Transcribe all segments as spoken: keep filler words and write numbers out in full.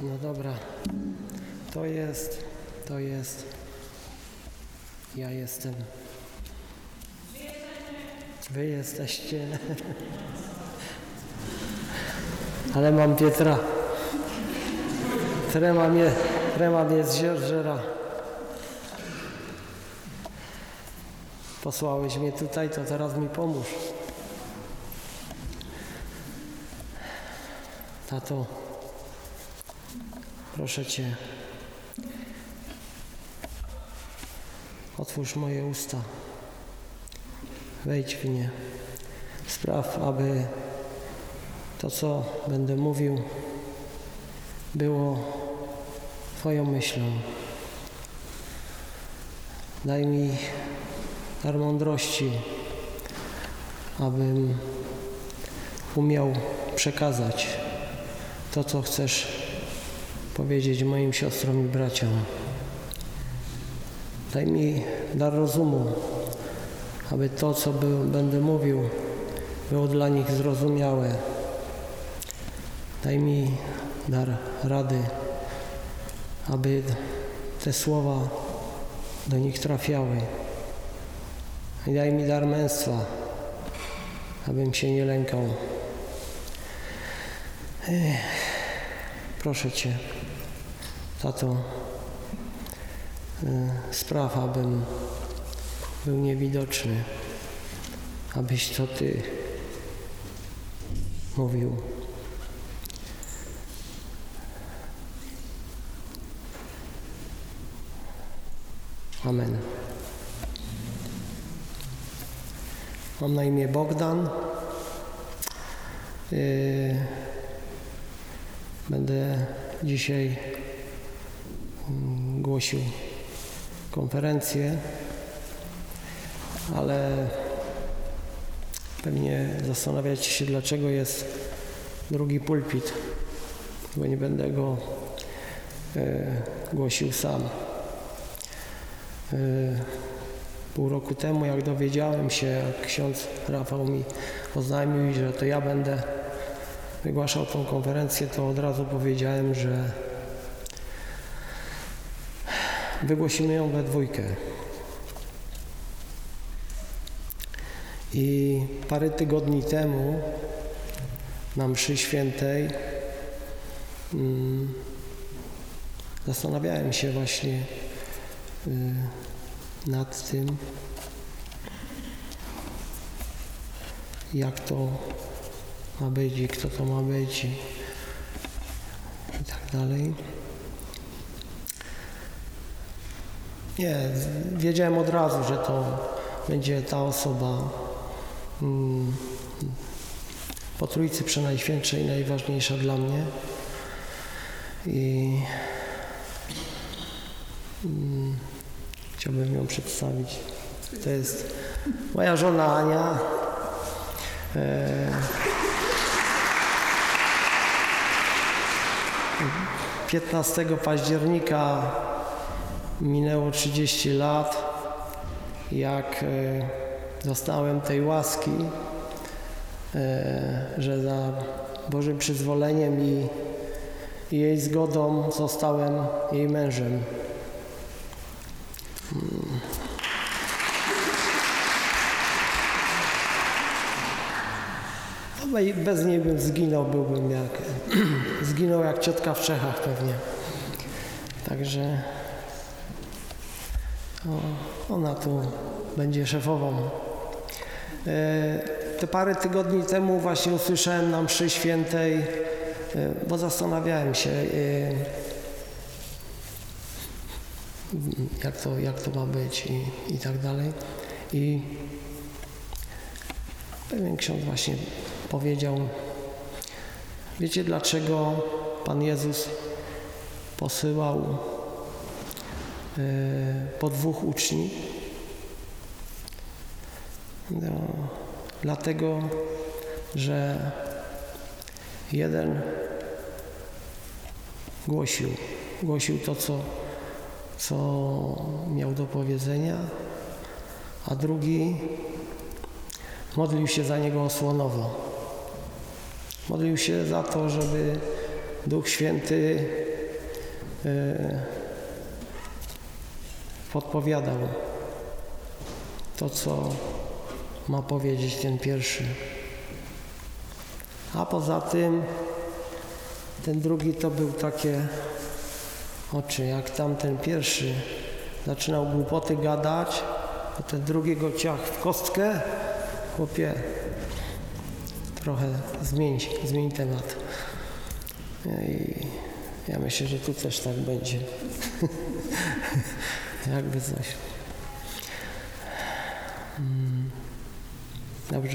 No dobra, to jest, to jest, ja jestem, wy jesteście, ale mam Pietra, trema mnie, trema mnie zżera. Posłałeś mnie tutaj, to teraz mi pomóż. Tato, proszę Cię, otwórz moje usta, wejdź w nie, spraw, aby to, co będę mówił, było Twoją myślą. Daj mi dar mądrości, abym umiał przekazać to, co chcesz powiedzieć moim siostrom i braciom. Daj mi dar rozumu, aby to, co by, będę mówił, było dla nich zrozumiałe. Daj mi dar rady, aby te słowa do nich trafiały. I daj mi dar męstwa, abym się nie lękał. Ech, proszę Cię, Tato, y, spraw, abym był niewidoczny, abyś to Ty mówił. Amen. Mam na imię Bogdan. Yy, będę dzisiaj yy, głosił konferencję, ale pewnie zastanawiacie się, dlaczego jest drugi pulpit, bo nie będę go yy, głosił sam. Yy, Pół roku temu, jak dowiedziałem się, jak ksiądz Rafał mi oznajmił, że to ja będę wygłaszał tą konferencję, to od razu powiedziałem, że wygłosimy ją we dwójkę. I parę tygodni temu na mszy świętej hmm, zastanawiałem się właśnie yy, nad tym, jak to ma być i kto to ma być i, i tak dalej. Nie, wiedziałem od razu, że to będzie ta osoba mm, po Trójcy Przenajświętszej najważniejsza dla mnie i mm, chciałbym ją przedstawić. To jest moja żona Ania. piętnastego października minęło trzydzieści lat, jak dostałem tej łaski, że za Bożym przyzwoleniem i, i jej zgodą zostałem jej mężem. Bez niej bym zginął, byłbym jak zginął jak ciotka w Czechach pewnie. Także o, ona tu będzie szefową. E, te parę tygodni temu właśnie usłyszałem na mszy świętej, e, bo zastanawiałem się, e, jak to, jak to ma być i, i tak dalej. I pewien ksiądz właśnie powiedział, wiecie dlaczego Pan Jezus posyłał y, po dwóch uczniów? No, dlatego, że jeden głosił, głosił to, co, co miał do powiedzenia, a drugi modlił się za niego osłonowo. Modlił się za to, żeby Duch Święty podpowiadał to, co ma powiedzieć ten pierwszy. A poza tym ten drugi to był takie oczy, jak tamten pierwszy zaczynał głupoty gadać, to ten drugi go ciach w kostkę. Chłopie, trochę zmień, zmień temat. I ja myślę, że tu też tak będzie. Jakby coś. Dobrze.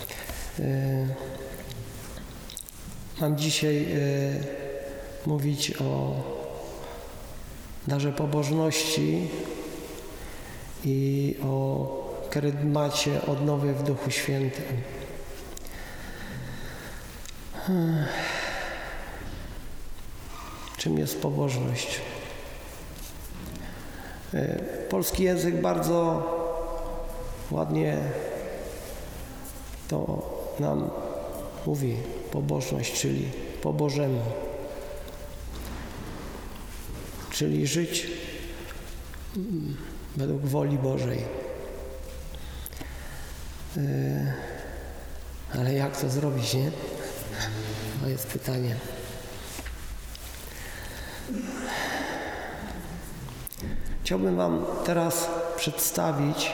Mam dzisiaj mówić o darze pobożności i o karydmacie odnowy w Duchu Świętym. Czym jest pobożność? Polski język bardzo ładnie to nam mówi. Pobożność, czyli po Bożemu. Czyli żyć według woli Bożej. Ale jak to zrobić, nie? To jest pytanie. Chciałbym Wam teraz przedstawić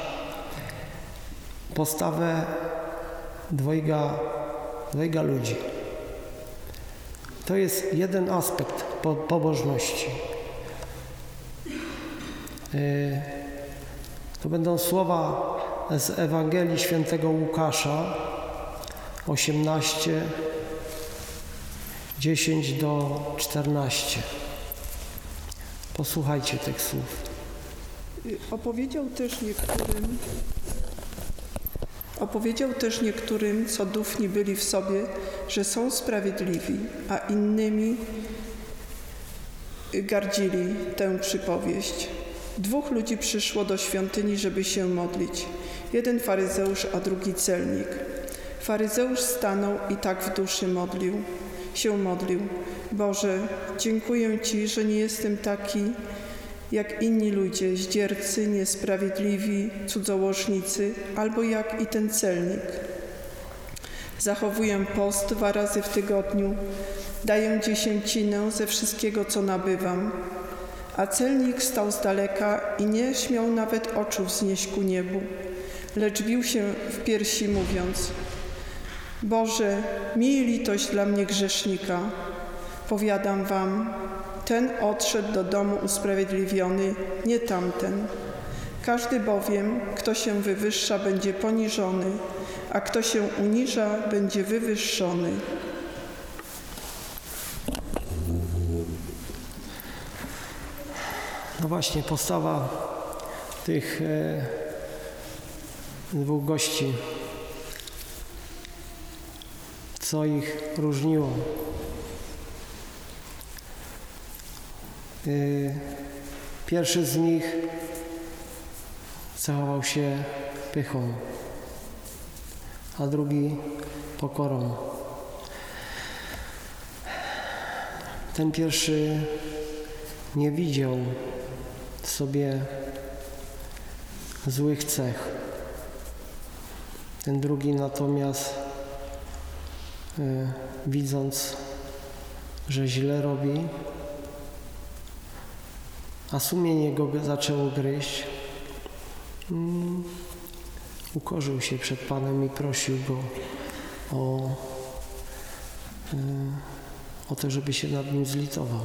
postawę dwojga, dwojga ludzi. To jest jeden aspekt po, pobożności. Yy, to będą słowa z Ewangelii Świętego Łukasza osiemnaście, dziesięć do czternastu. Posłuchajcie tych słów. Opowiedział też niektórym, opowiedział też niektórym, co dufni byli w sobie, że są sprawiedliwi, a innymi gardzili tę przypowieść. Dwóch ludzi przyszło do świątyni, żeby się modlić. Jeden faryzeusz, a drugi celnik. Faryzeusz stanął i tak w duszy modlił, się modlił. Boże, dziękuję Ci, że nie jestem taki jak inni ludzie, zdziercy, niesprawiedliwi, cudzołożnicy, albo jak i ten celnik. Zachowuję post dwa razy w tygodniu, daję dziesięcinę ze wszystkiego, co nabywam. A celnik stał z daleka i nie śmiał nawet oczu wznieść ku niebu, lecz bił się w piersi, mówiąc: Boże, miej litość dla mnie grzesznika. Powiadam wam, ten odszedł do domu usprawiedliwiony, nie tamten. Każdy bowiem, kto się wywyższa, będzie poniżony, a kto się uniża, będzie wywyższony. No właśnie, postawa tych e, dwóch gości, co ich różniło. E, pierwszy z nich cechował się pychą, a drugi pokorą. Ten pierwszy nie widział w sobie złych cech. Ten drugi natomiast y, widząc, że źle robi, a sumienie go zaczęło gryźć, y, ukorzył się przed Panem i prosił Go o, y, o to, żeby się nad nim zlitował.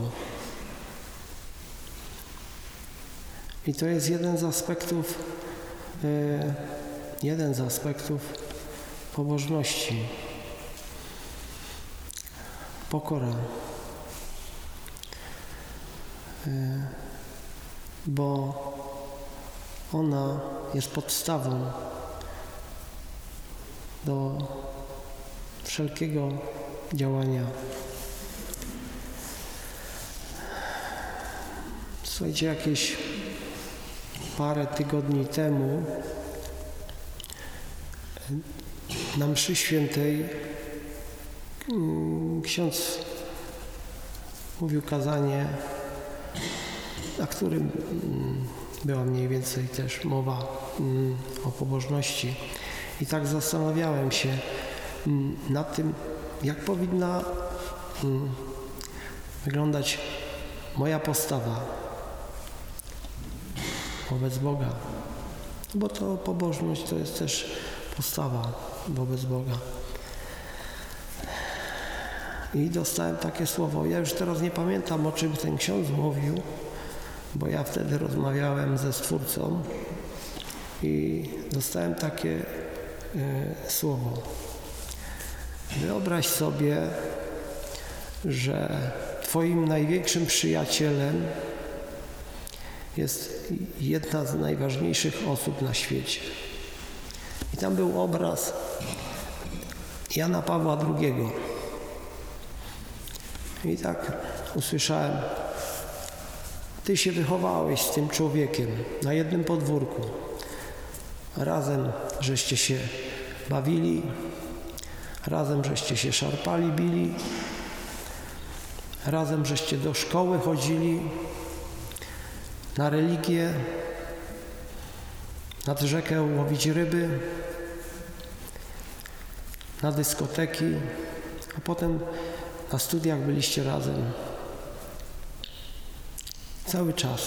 I to jest jeden z aspektów, yy, jeden z aspektów pobożności. Pokora. Yy, bo ona jest podstawą do wszelkiego działania. Słuchajcie, jakieś parę tygodni temu na mszy świętej ksiądz mówił kazanie na którym była mniej więcej też mowa o pobożności. I tak zastanawiałem się nad tym, jak powinna wyglądać moja postawa wobec Boga. Bo to pobożność to jest też postawa wobec Boga. I dostałem takie słowo. Ja już teraz nie pamiętam, o czym ten ksiądz mówił, bo ja wtedy rozmawiałem ze Stwórcą i dostałem takie y, słowo. Wyobraź sobie, że Twoim największym przyjacielem jest jedna z najważniejszych osób na świecie. I tam był obraz Jana Pawła drugiego. I tak usłyszałem, Ty się wychowałeś z tym człowiekiem na jednym podwórku. Razem żeście się bawili, razem żeście się szarpali, bili, razem żeście do szkoły chodzili, na religię, nad rzekę łowić ryby, na dyskoteki, a potem na studiach byliście razem. Cały czas.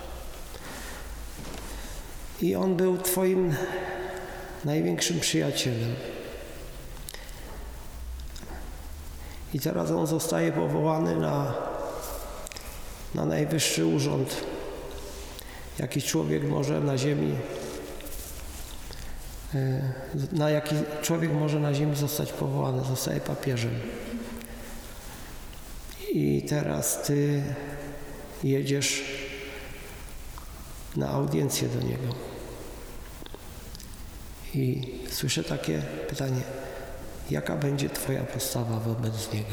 I on był Twoim największym przyjacielem. I teraz on zostaje powołany na, na najwyższy urząd, jaki człowiek może na ziemi, na jaki człowiek może na ziemi zostać powołany, zostaje papieżem. I teraz Ty jedziesz na audiencję do niego. I słyszę takie pytanie, jaka będzie Twoja postawa wobec niego?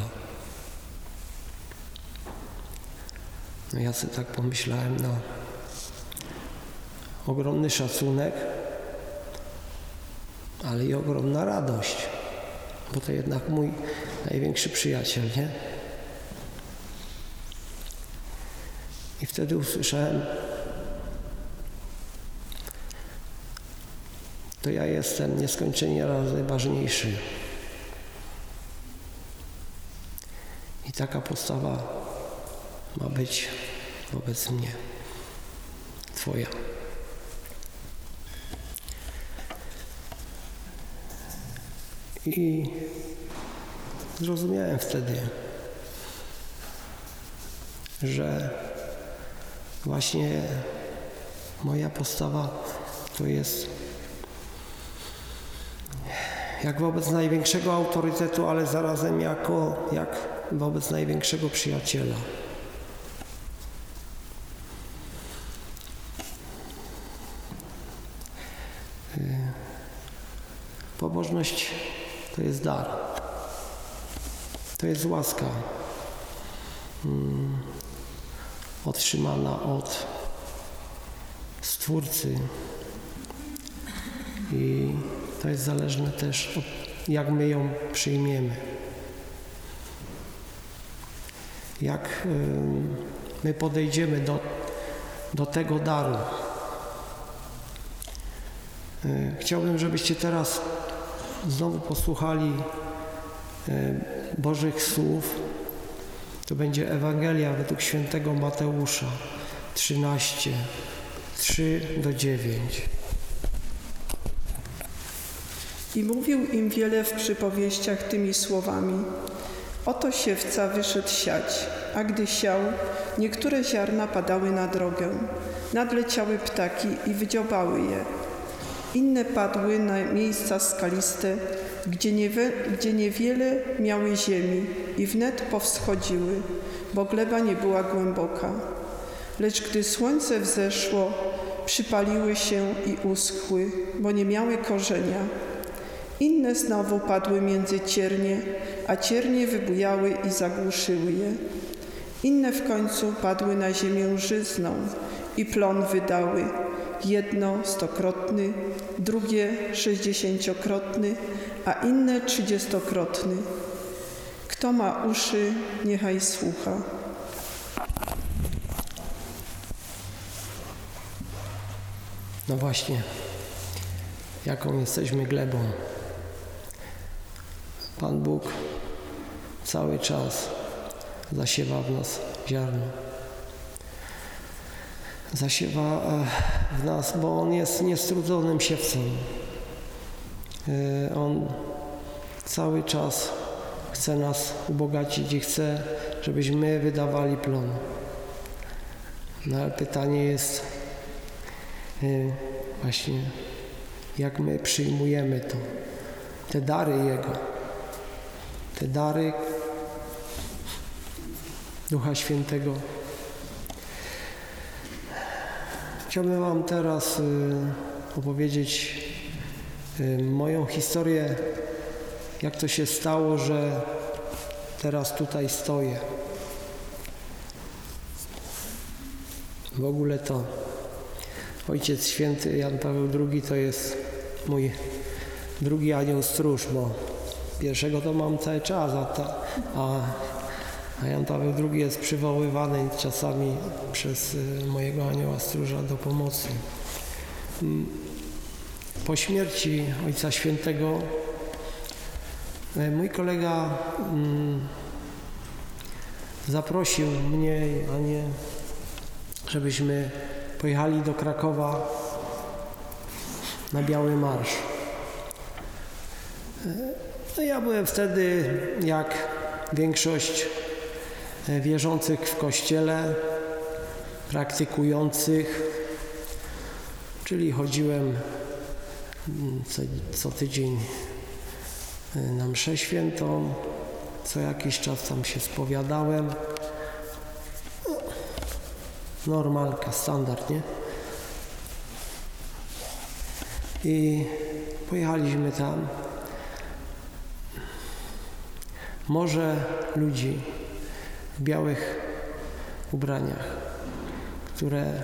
No ja sobie tak pomyślałem, no ogromny szacunek, ale i ogromna radość, bo to jednak mój największy przyjaciel, nie? I wtedy usłyszałem, to ja jestem nieskończenie razy ważniejszy. I taka postawa ma być wobec mnie, Twoja. I zrozumiałem wtedy, że właśnie moja postawa to jest jak wobec największego autorytetu, ale zarazem jako jak wobec największego przyjaciela. Pobożność to jest dar. To jest łaska hmm, otrzymana od Stwórcy. I to jest zależne też od jak my ją przyjmiemy. Jak y, my podejdziemy do, do tego daru. Y, chciałbym, żebyście teraz znowu posłuchali y, Bożych słów. To będzie Ewangelia według świętego Mateusza trzynaście, trzy do dziewięć. I mówił im wiele w przypowieściach tymi słowami. Oto siewca wyszedł siać, a gdy siał, niektóre ziarna padały na drogę. Nadleciały ptaki i wydziobały je. Inne padły na miejsca skaliste, gdzie, niewe, gdzie niewiele miały ziemi i wnet powschodziły, bo gleba nie była głęboka. Lecz gdy słońce wzeszło, przypaliły się i uschły, bo nie miały korzenia. Inne znowu padły między ciernie, a ciernie wybujały i zagłuszyły je. Inne w końcu padły na ziemię żyzną i plon wydały, jedno stokrotny, drugie sześćdziesięciokrotny, a inne trzydziestokrotny. Kto ma uszy, niechaj słucha. No właśnie, jaką jesteśmy glebą. Pan Bóg cały czas zasiewa w nas ziarno. Zasiewa w nas, bo On jest niestrudzonym siewcą. On cały czas chce nas ubogacić i chce, żebyśmy wydawali plon. No ale pytanie jest właśnie, jak my przyjmujemy to, te dary Jego, te dary Ducha Świętego. Chciałbym Wam teraz opowiedzieć moją historię, jak to się stało, że teraz tutaj stoję. W ogóle to Ojciec Święty Jan Paweł drugi to jest mój drugi anioł stróż, bo pierwszego to mam cały czas, a, ta, a, a Jan Paweł drugi jest przywoływany czasami przez mojego anioła stróża do pomocy. Po śmierci Ojca Świętego mój kolega mm, zaprosił mnie i Anię, żebyśmy pojechali do Krakowa na Biały Marsz. No ja byłem wtedy, jak większość wierzących w Kościele, praktykujących, czyli chodziłem co, co tydzień na mszę świętą, co jakiś czas tam się spowiadałem. Normalka, standard, nie? I pojechaliśmy tam. Morze ludzi w białych ubraniach, które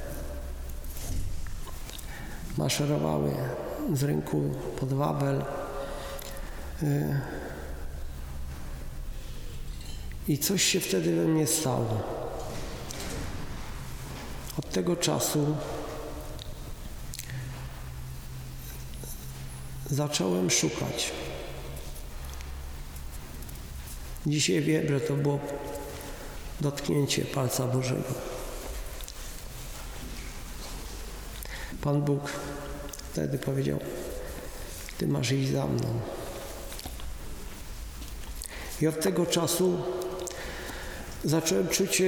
maszerowały z rynku pod Wawel. I coś się wtedy we mnie stało. Od tego czasu zacząłem szukać. Dzisiaj wiem, że to było dotknięcie palca Bożego. Pan Bóg wtedy powiedział: Ty masz iść za mną. I od tego czasu zacząłem czuć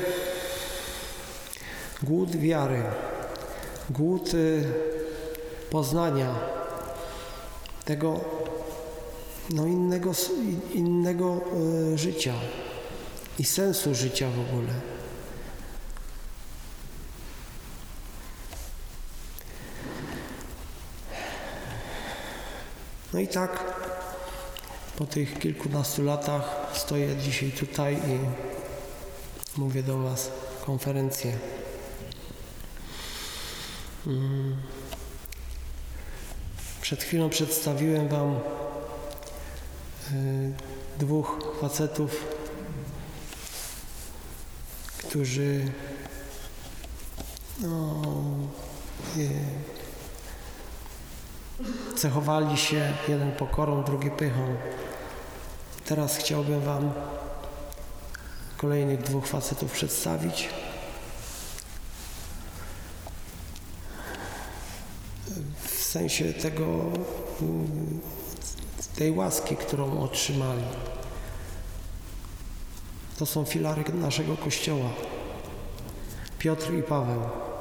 głód wiary, głód poznania tego no innego, innego życia i sensu życia w ogóle. No i tak po tych kilkunastu latach stoję dzisiaj tutaj i mówię do Was konferencję. Przed chwilą przedstawiłem Wam dwóch facetów, którzy no, cechowali się, jeden pokorą, drugi pychą. Teraz chciałbym Wam kolejnych dwóch facetów przedstawić. W sensie tego, tej łaski, którą otrzymali. To są filary naszego Kościoła. Piotr i Paweł.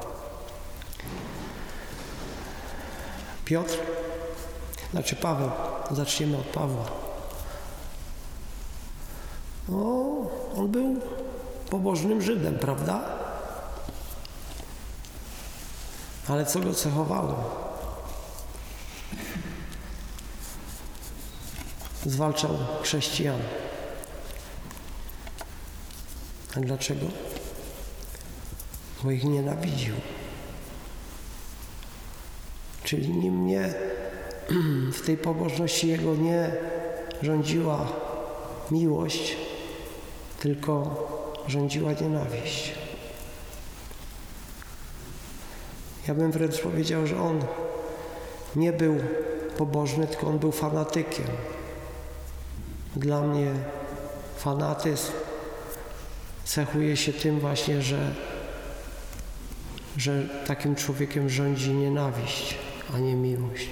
Piotr, znaczy Paweł, zaczniemy od Pawła. No, on był pobożnym Żydem, prawda? Ale co go cechowało? Zwalczał chrześcijan. A dlaczego? Bo ich nienawidził. Czyli nim nie, w tej pobożności jego nie rządziła miłość, tylko rządziła nienawiść. Ja bym wręcz powiedział, że on nie był pobożny, tylko on był fanatykiem. Dla mnie fanatyzm cechuje się tym właśnie, że, że takim człowiekiem rządzi nienawiść, a nie miłość.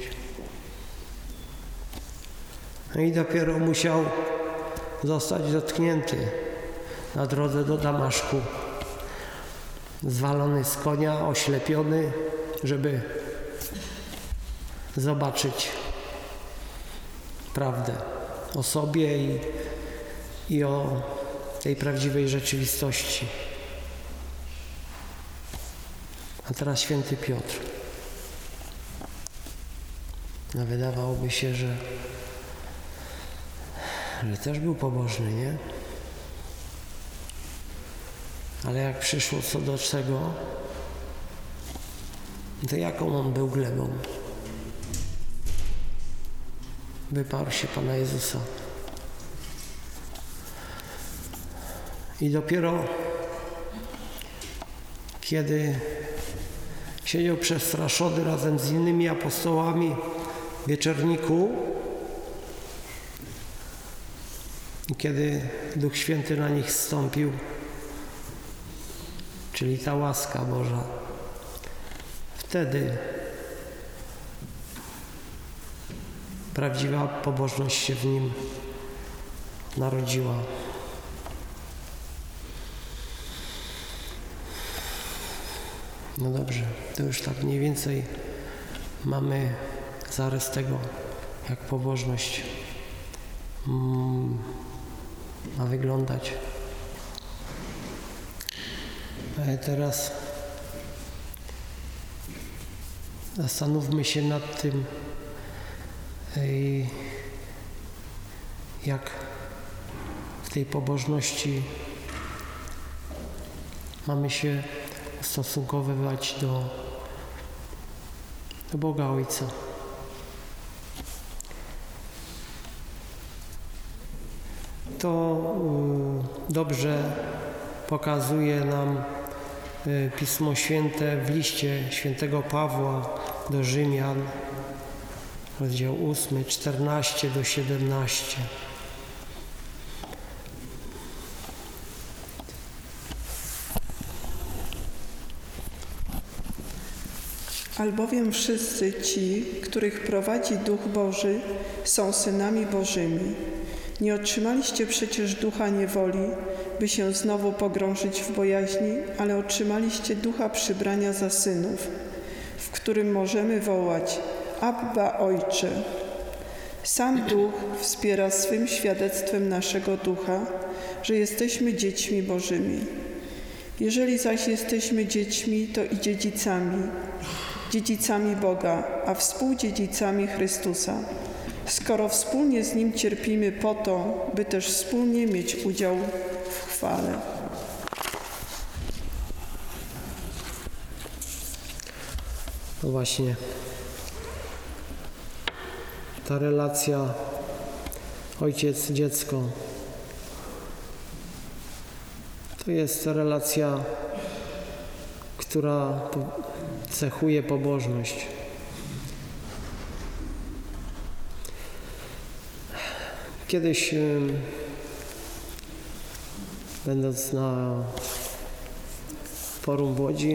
No i dopiero musiał zostać dotknięty na drodze do Damaszku, zwalony z konia, oślepiony, żeby zobaczyć prawdę o sobie i, i o tej prawdziwej rzeczywistości. A teraz święty Piotr. No wydawałoby się, że, że też był pobożny, nie? Ale jak przyszło co do czego, to jaką on był glebą? Wyparł się Pana Jezusa. I dopiero kiedy siedział przestraszony razem z innymi apostołami w wieczorniku i kiedy Duch Święty na nich zstąpił, czyli ta łaska Boża, wtedy prawdziwa pobożność się w nim narodziła. No dobrze, to już tak mniej więcej mamy zarys tego, jak pobożność mm, ma wyglądać. Ale teraz zastanówmy się nad tym, jak w tej pobożności mamy się ustosunkowywać do, do Boga Ojca. To y, dobrze pokazuje nam y, Pismo Święte w liście świętego Pawła do Rzymian, rozdział ósmy, czternaście do siedemnaście. Albowiem wszyscy ci, których prowadzi Duch Boży, są synami Bożymi. Nie otrzymaliście przecież ducha niewoli, by się znowu pogrążyć w bojaźni, ale otrzymaliście ducha przybrania za synów, w którym możemy wołać: Abba, Ojcze. Sam Duch wspiera swym świadectwem naszego ducha, że jesteśmy dziećmi Bożymi. Jeżeli zaś jesteśmy dziećmi, to i dziedzicami, dziedzicami Boga, a współdziedzicami Chrystusa, skoro wspólnie z Nim cierpimy po to, by też wspólnie mieć udział w chwale. No właśnie, ta relacja ojciec-dziecko to jest relacja, która cechuje pobożność. Kiedyś, będąc na forum w Łodzi,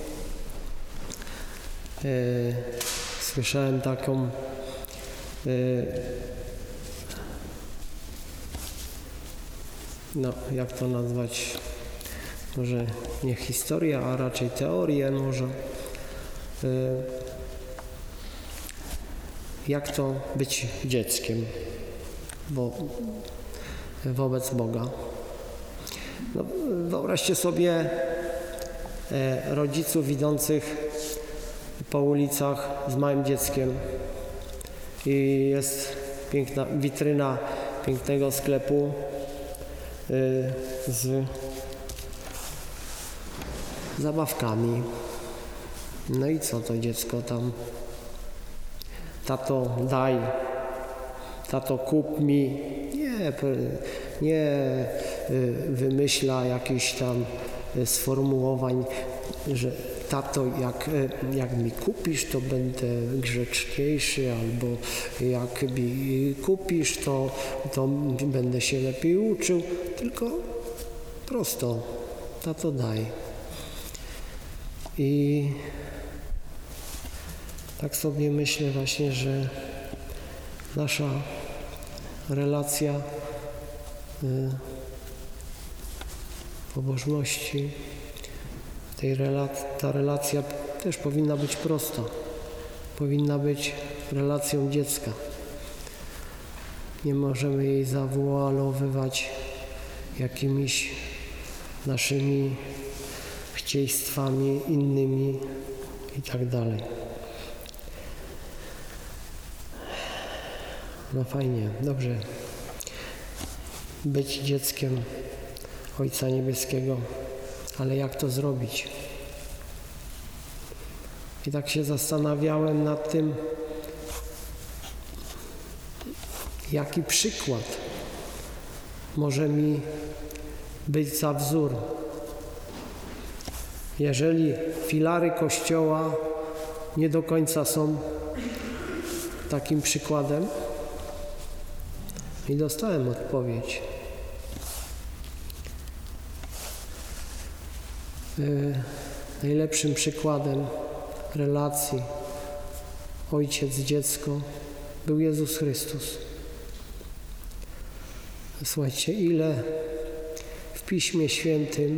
Yy, słyszałem taką yy, no jak to nazwać, może nie historia, a raczej teorię może, yy, jak to być dzieckiem bo, wobec Boga. No, wyobraźcie sobie yy, rodziców idących po ulicach z małym dzieckiem i jest piękna witryna pięknego sklepu y, z zabawkami. No i co to dziecko tam? Tato, daj, tato, kup mi. Nie, nie y, wymyśla jakichś tam y, sformułowań, że tato, jak, jak mi kupisz, to będę grzeczniejszy, albo jak mi kupisz, to, to będę się lepiej uczył, tylko prosto, tato daj. I tak sobie myślę właśnie, że nasza relacja y, pobożności, tej relac- ta relacja też powinna być prosta. Powinna być relacją dziecka. Nie możemy jej zawoalowywać jakimiś naszymi chcieństwami innymi i tak dalej. No fajnie, dobrze. Być dzieckiem Ojca Niebieskiego, ale jak to zrobić? I tak się zastanawiałem nad tym, jaki przykład może mi być za wzór. Jeżeli filary Kościoła nie do końca są takim przykładem, i dostałem odpowiedź. Yy, najlepszym przykładem relacji ojciec-dziecko był Jezus Chrystus. Słuchajcie, ile w Piśmie Świętym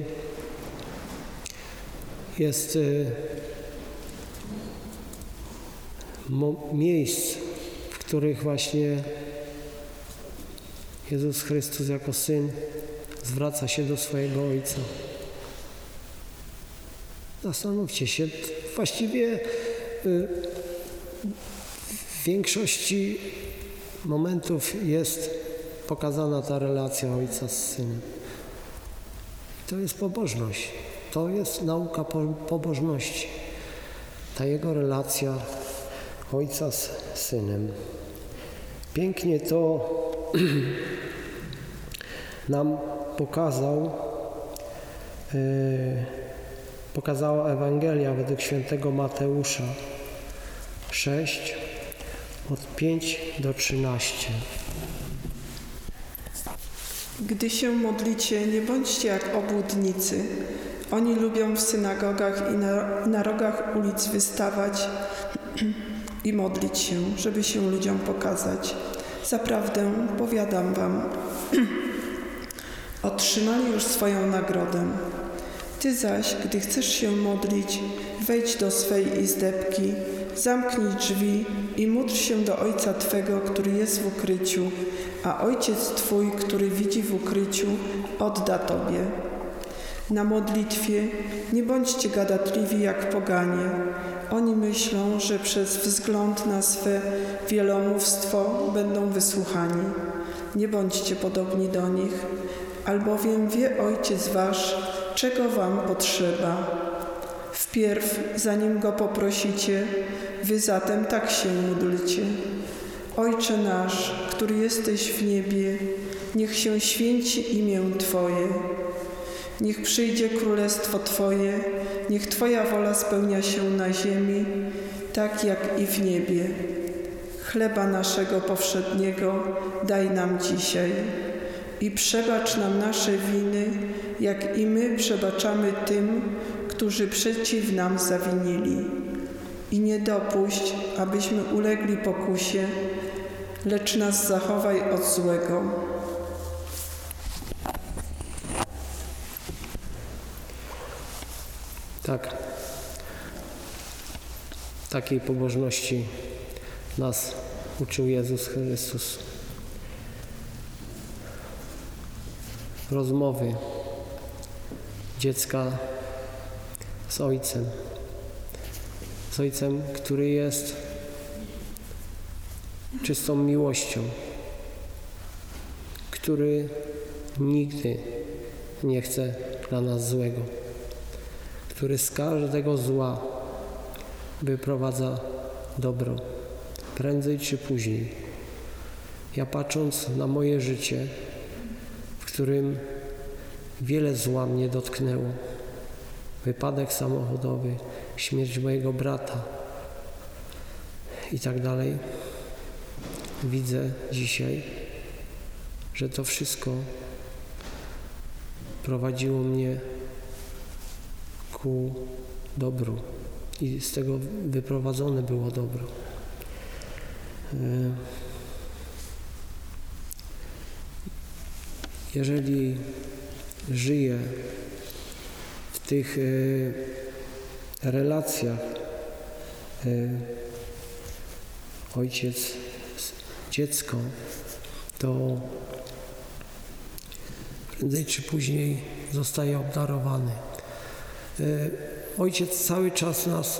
jest yy, mo- miejsc, w których właśnie Jezus Chrystus jako Syn zwraca się do swojego Ojca. Zastanówcie się, właściwie w większości momentów jest pokazana ta relacja Ojca z Synem. To jest pobożność, to jest nauka po- pobożności. Ta Jego relacja Ojca z Synem. Pięknie to nam pokazał, yy, pokazała Ewangelia według świętego Mateusza sześć, od pięć do trzynastu. Gdy się modlicie, nie bądźcie jak obłudnicy. Oni lubią w synagogach i na, na rogach ulic wystawać i modlić się, żeby się ludziom pokazać. Zaprawdę powiadam wam, otrzymali już swoją nagrodę. Ty zaś, gdy chcesz się modlić, wejdź do swej izdebki, zamknij drzwi i módl się do Ojca Twego, który jest w ukryciu, a Ojciec Twój, który widzi w ukryciu, odda Tobie. Na modlitwie nie bądźcie gadatliwi jak poganie. Oni myślą, że przez wzgląd na swe wielomówstwo będą wysłuchani. Nie bądźcie podobni do nich, albowiem wie Ojciec Wasz, czego Wam potrzeba. Wpierw, zanim Go poprosicie, Wy zatem tak się módlcie. Ojcze nasz, który jesteś w niebie, niech się święci imię Twoje. Niech przyjdzie królestwo Twoje, niech Twoja wola spełnia się na ziemi, tak jak i w niebie. Chleba naszego powszedniego daj nam dzisiaj i przebacz nam nasze winy, jak i my przebaczamy tym, którzy przeciw nam zawinili. I nie dopuść, abyśmy ulegli pokusie, lecz nas zachowaj od złego. Tak. Takiej pobożności nas uczył Jezus Chrystus. Rozmowy dziecka z Ojcem. Z Ojcem, który jest czystą miłością, który nigdy nie chce dla nas złego, który z każdego zła wyprowadza dobro, prędzej czy później. Ja patrząc na moje życie, w którym wiele zła mnie dotknęło, wypadek samochodowy, śmierć mojego brata i tak dalej. Widzę dzisiaj, że to wszystko prowadziło mnie ku dobru i z tego wyprowadzone było dobro. Jeżeli żyję w tych relacjach ojciec, dziecko, to prędzej czy później zostaje obdarowany. Ojciec cały czas nas,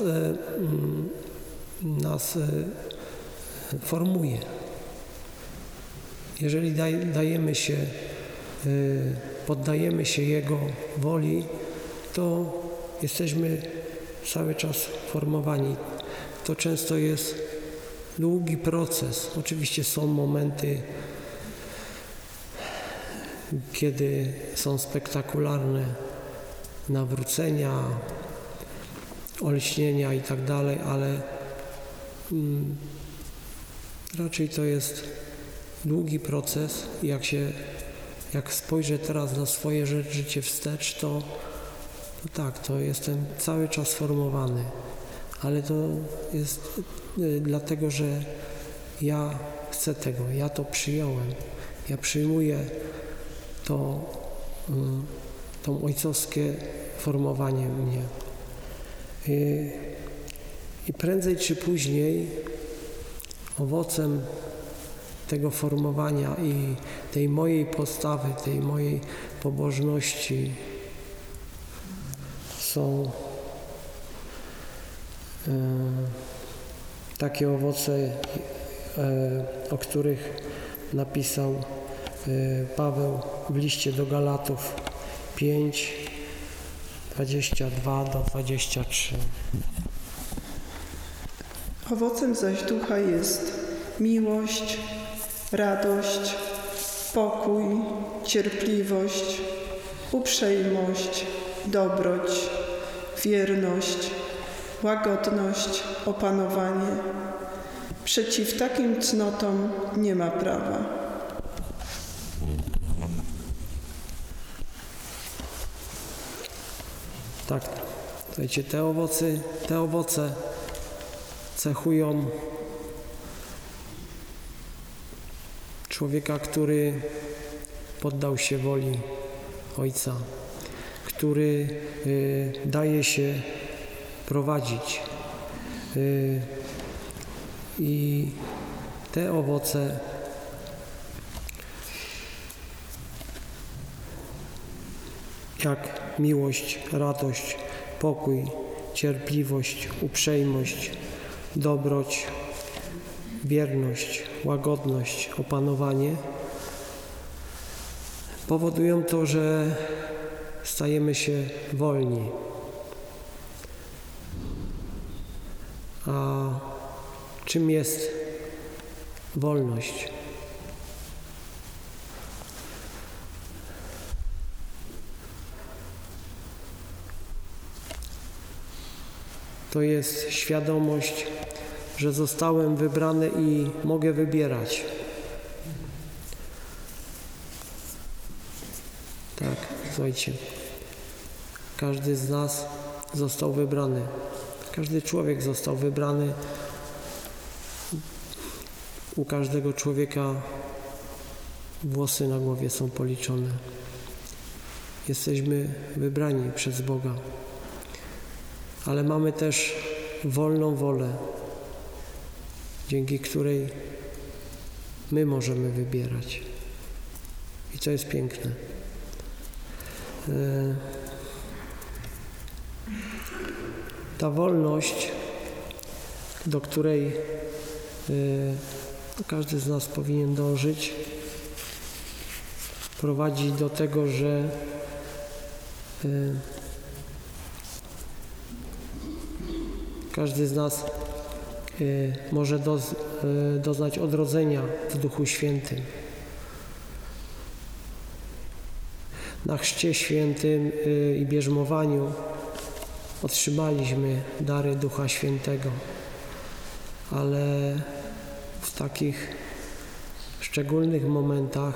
nas formuje. Jeżeli dajemy się, poddajemy się Jego woli, to jesteśmy cały czas formowani. To często jest długi proces. Oczywiście są momenty, kiedy są spektakularne nawrócenia, olśnienia i tak dalej, ale mm, raczej to jest długi proces. Jak się, jak spojrzę teraz na swoje życie wstecz, to, to tak, to jestem cały czas formowany, ale to jest y, dlatego, że ja chcę tego, ja to przyjąłem, ja przyjmuję to, y, to ojcowskie formowanie mnie. Y, I prędzej czy później owocem tego formowania i tej mojej postawy, tej mojej pobożności są e, takie owoce, e, o których napisał e, Paweł w liście do Galatów pięć, dwadzieścia dwa do dwudziestu trzech. Owocem zaś ducha jest miłość, radość, pokój, cierpliwość, uprzejmość, dobroć, wierność, łagodność, opanowanie. Przeciw takim cnotom nie ma prawa. Tak, słuchajcie, te owoce, te owoce cechują człowieka, który poddał się woli Ojca, który y, daje się prowadzić. Y, I te owoce jak miłość, radość, pokój, cierpliwość, uprzejmość, dobroć, wierność, łagodność, opanowanie powodują to, że stajemy się wolni. A czym jest wolność? To jest świadomość, że zostałem wybrany i mogę wybierać. Tak, słuchajcie, każdy z nas został wybrany. Każdy człowiek został wybrany. U każdego człowieka włosy na głowie są policzone. Jesteśmy wybrani przez Boga. Ale mamy też wolną wolę, dzięki której my możemy wybierać. I to jest piękne. Ta wolność, do której każdy z nas powinien dążyć, prowadzi do tego, że każdy z nas y, może doz, y, doznać odrodzenia w Duchu Świętym. Na chrzcie świętym y, i bierzmowaniu otrzymaliśmy dary Ducha Świętego, ale w takich szczególnych momentach,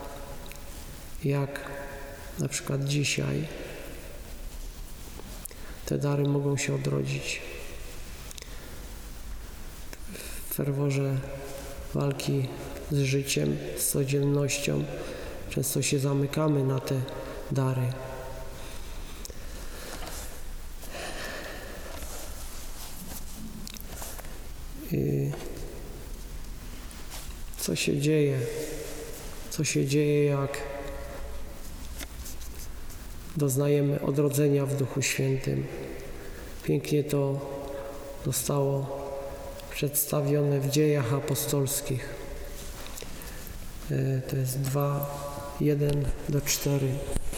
jak na przykład dzisiaj, te dary mogą się odrodzić. W ferworze walki z życiem, z codziennością często się zamykamy na te dary. I co się dzieje? Co się dzieje, jak doznajemy odrodzenia w Duchu Świętym? Pięknie to zostało przedstawione w Dziejach Apostolskich. To jest dwa, jeden do cztery.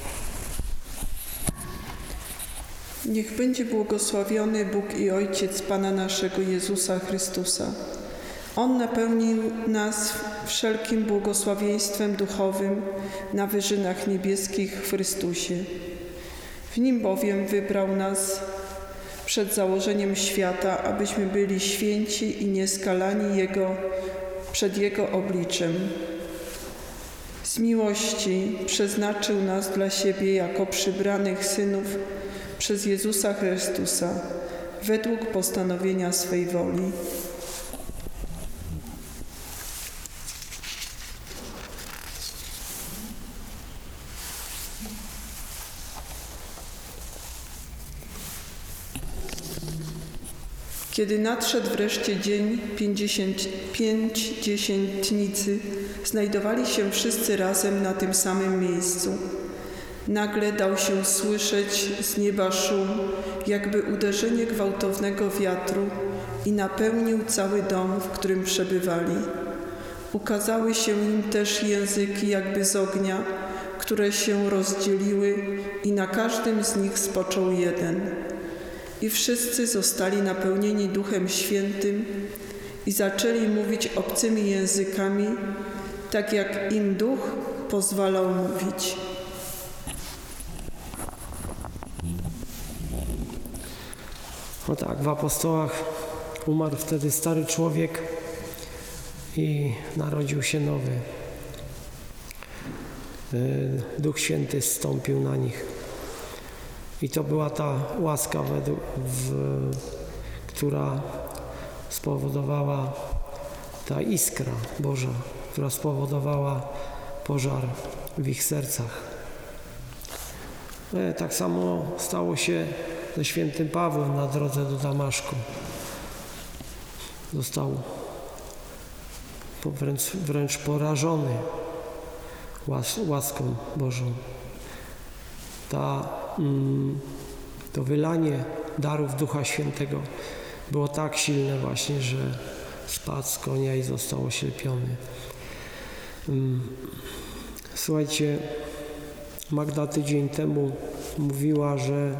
Niech będzie błogosławiony Bóg i Ojciec Pana naszego Jezusa Chrystusa. On napełnił nas wszelkim błogosławieństwem duchowym na wyżynach niebieskich w Chrystusie. W Nim bowiem wybrał nas przed założeniem świata, abyśmy byli święci i nieskalani Jego, przed Jego obliczem. Z miłości przeznaczył nas dla siebie jako przybranych synów przez Jezusa Chrystusa, według postanowienia swej woli. Kiedy nadszedł wreszcie dzień pięćdziesiętnicy, znajdowali się wszyscy razem na tym samym miejscu. Nagle dał się słyszeć z nieba szum, jakby uderzenie gwałtownego wiatru, i napełnił cały dom, w którym przebywali. Ukazały się im też języki jakby z ognia, które się rozdzieliły, i na każdym z nich spoczął jeden. I wszyscy zostali napełnieni Duchem Świętym i zaczęli mówić obcymi językami, tak jak im Duch pozwalał mówić. No tak, w apostołach umarł wtedy stary człowiek i narodził się nowy. Duch Święty zstąpił na nich. I to była ta łaska, według, w, która spowodowała, ta iskra Boża, która spowodowała pożar w ich sercach. Tak samo stało się ze świętym Pawłem na drodze do Damaszku. Został wręcz, wręcz porażony łas, łaską Bożą. Ta, mm, to wylanie darów Ducha Świętego było tak silne właśnie, że spadł z konia i został oślepiony. Mm. Słuchajcie, Magda tydzień temu mówiła, że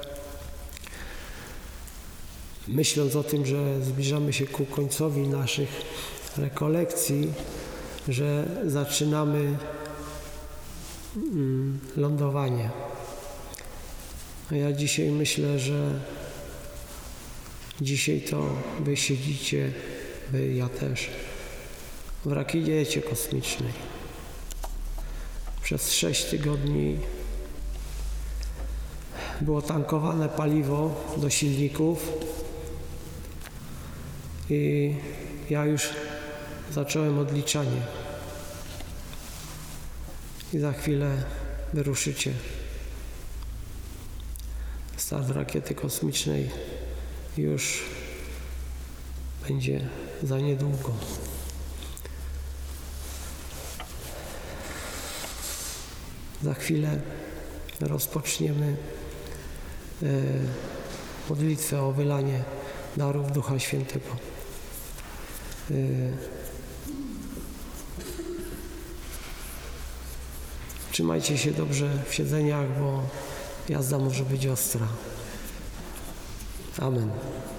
myśląc o tym, że zbliżamy się ku końcowi naszych rekolekcji, że zaczynamy mm, lądowanie. A ja dzisiaj myślę, że dzisiaj to wy siedzicie, wy, ja też, w rakiecie kosmicznej. Przez sześć tygodni było tankowane paliwo do silników i ja już zacząłem odliczanie. I za chwilę wyruszycie. Start rakiety kosmicznej już będzie za niedługo. Za chwilę rozpoczniemy e, modlitwę o wylanie darów Ducha Świętego. E, trzymajcie się dobrze w siedzeniach, bo jazda może być ostra. Amen.